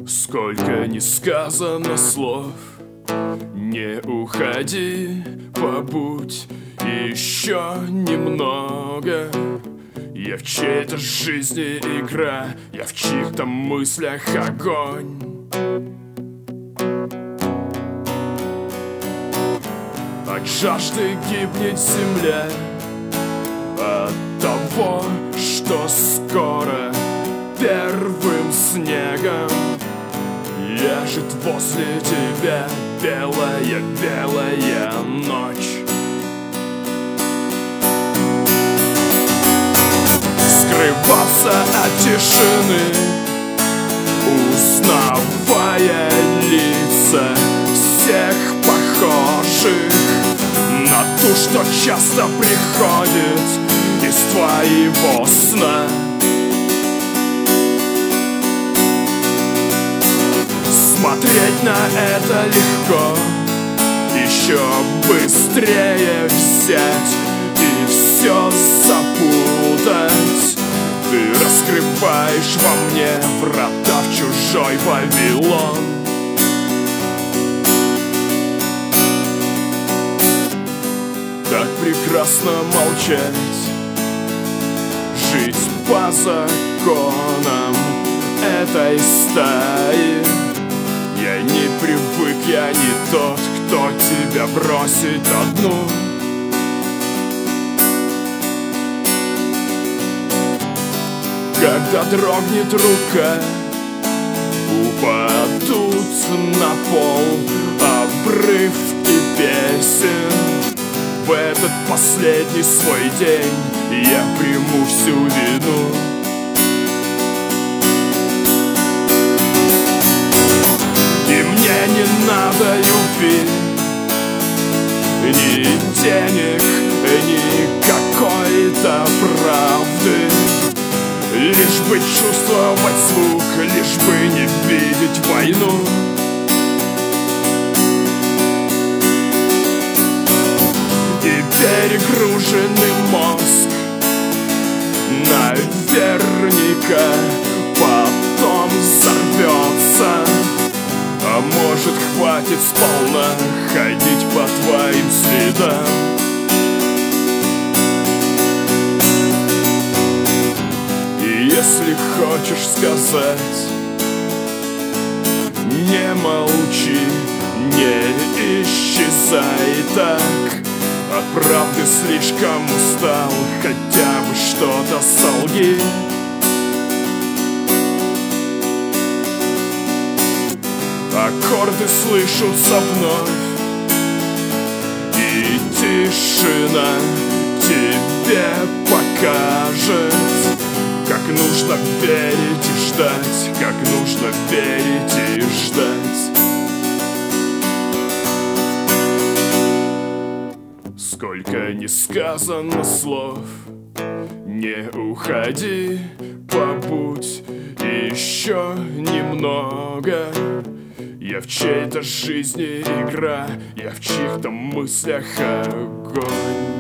Сколько не сказано слов, не уходи, побудь еще немного. Я в чьей-то жизни игра, я в чьих-то мыслях огонь. От жажды гибнет земля, от того, что скоро первым снегом ляжет возле тебя белая-белая ночь. Скрываться от тишины, узнавая лица всех похожих на ту, что часто приходит из твоего сна. Смотреть на это легко, еще быстрее взять и все запутать. Ты раскрываешь во мне врата в чужой Вавилон. Так прекрасно молчать, жить по законам этой стаи. Я не привык, я не тот, кто тебя бросит одну. Когда дрогнет рука, упадут на пол обрывки песен. В этот последний свой день я приму всю вину. И мне не надо любви, ни денег, ни какой-то правды. Лишь бы чувствовать звук, лишь бы не видеть войну. И перегруженный мозг наверняка потом взорвется. А может, хватит сполна ходить по твоим следам. И если хочешь сказать, не молчи, не исчезай так. От правды слишком устал, хотя бы что-то солги. Аккорды слышатся вновь, и тишина тебе покажет, как нужно верить и ждать, как нужно верить и ждать. Сколько не сказано слов, не уходи, побудь еще немного. Я в чьей-то жизни игра, я в чьих-то мыслях огонь.